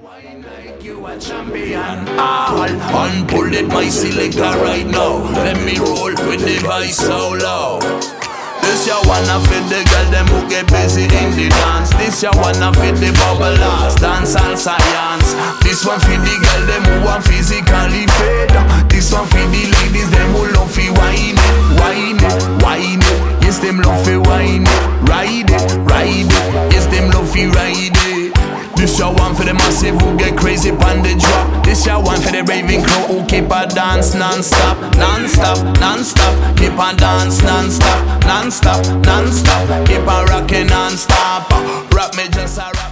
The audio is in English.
Wine like you a champion. Unpull it, my selector right now. Let me roll with the vice so low. This ya wanna fit the girl them who get busy in the dance. This ya wanna fit the bubblers, dance and science. This one fit the girl them who want physically fit. This one fit the ladies them who love fi wine it, wine it, wine it. Yes, them love fi wine it, ride it, ride it. Yes, them love fi ride it. This ya one for the massive who get crazy on the drop. This ya one for the raving crew who keep a dance non-stop, non-stop, non-stop. Keep on dance non-stop, non-stop, non-stop. Keep on rocking non-stop. Rock me just a rock.